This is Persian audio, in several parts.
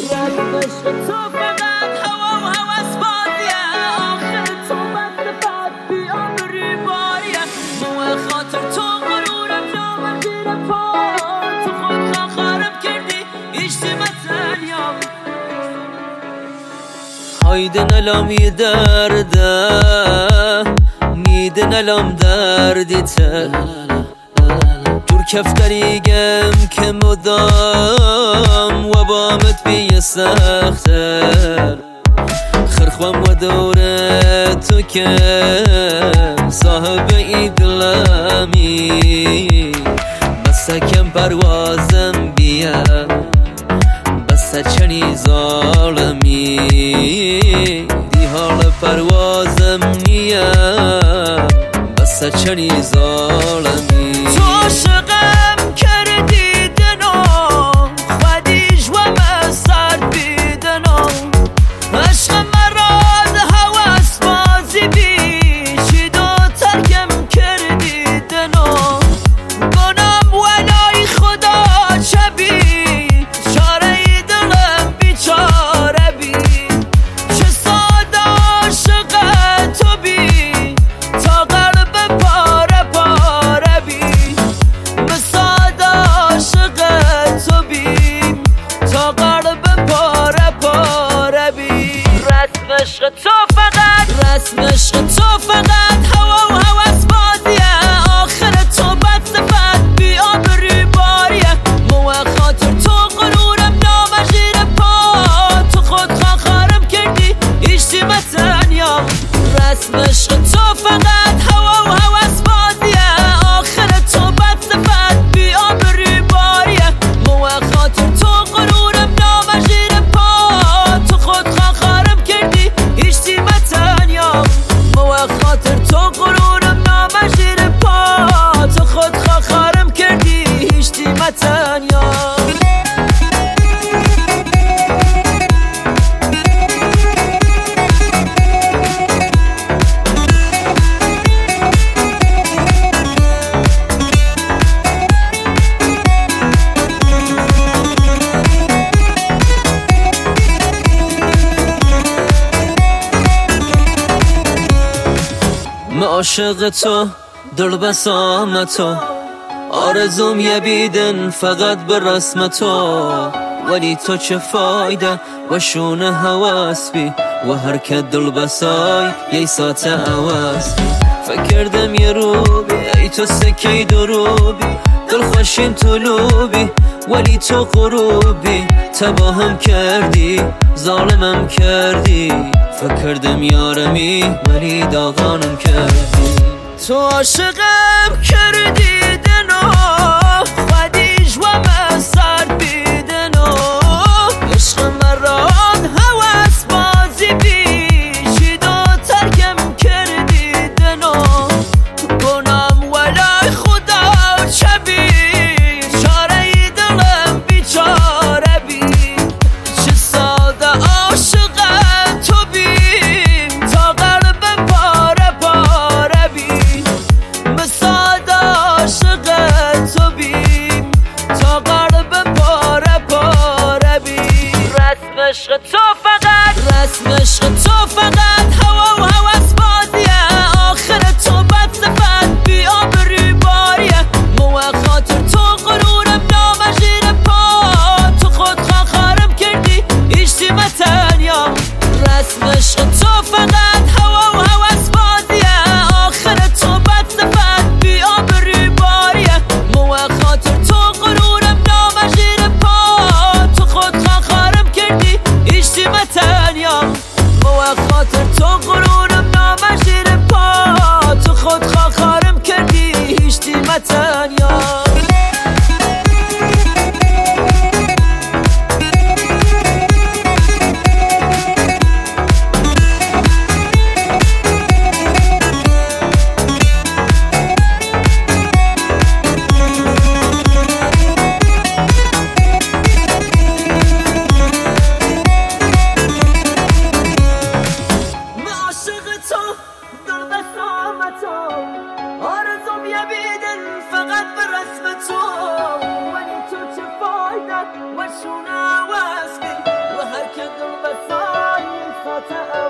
عشق تو فقط هوا و هوس بازیه، آخر تو بسته فت بیامری باریه، موه خاطر تو غرورم جامم زیر پا، تو خود خرم کردی اشتیمت تنیام. هایده نلام یه درده نیده نلام دردیته، جور کفتریگم که مدام و بامت بیه سختر، خرخوام و دوره تو که صاحب ای دلمی، بس کم پروازم بیا بس چنی ظالمی، دی حال پروازم نیم بس چنی ظالمی. تو عاشقم کردی دنو خودیش و مسر بیدنو، عشق مراد هوس بازی بیشی دو ترکم کردی دنو، گنام ولای خدا چبی چاره دلم بیچاره بی، چه ساده عاشق تو بی تا قلب پاره پاره بی، مساده عاشق تو بی تا قلب پاره پاره بی. رسم عشق تو فقط هوا و هوس بازیه، آخر تو بد صفت بیامری باریه، موه خاطر تو غرورم نامه زیر پا، تو خود خرم کردی اشتیمت تنیام. رسم عشق تو فقط هوا و هوس بازیه، آخر تو بد صفت بیامری باریه، موه خاطر تو غرورم نامه زیر پا، تو خود خرم کردی اشتیمت تنیام. موه خاطر تو غرورم نامه زیر پا، تو خود خرم کردی اشتیمت تنیام. من عاشق تو دل بسام تو، آرزوم یه بیدن فقط به رسم تو، ولی تو چه فایده و شونه هواس بی، و هر که دل بسای یه ساعت عوض بی، فکردم یه روبی ای تو سکی دروبی، دل خوشیم طلوبی ولی تو غروبی، تباهم کردی ظالمم کردی، فکردم یارمی ولی داغانم کردی. تو عاشقم کردی دنو خودیش و مسر بیدنو، عشق مراد هوس بازی بیشی دو ترکم کردی دنو، گنام ولای خدا چبی چاره دلم بیچاره بی، چه ساده عاشق تو بیم تا قلب پاره پاره بی، مساده عاشق تو بیم تا قلب پاره پاره بی. رسم عشق تو فقط هوا و هوس بازیه، آخر تو بد صفت بیامری باریه، موه خاطر تو غرورم نامه زیر پا، تو خود خرم کردی اشتیمت تنیام. رسم عشق تو فقط هوا و هوس بازیه، آخر تو بد صفت بیامری باریه، موه خاطر تو غرورم نامه زیر پا، تو خود خرم کردی اشتیمت تنیام. موه خاطر تو غرورم نامه زیر پا، تو خود خرم کردی اشتیمت تنیام.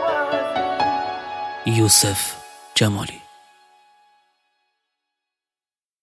یوسف جمالی.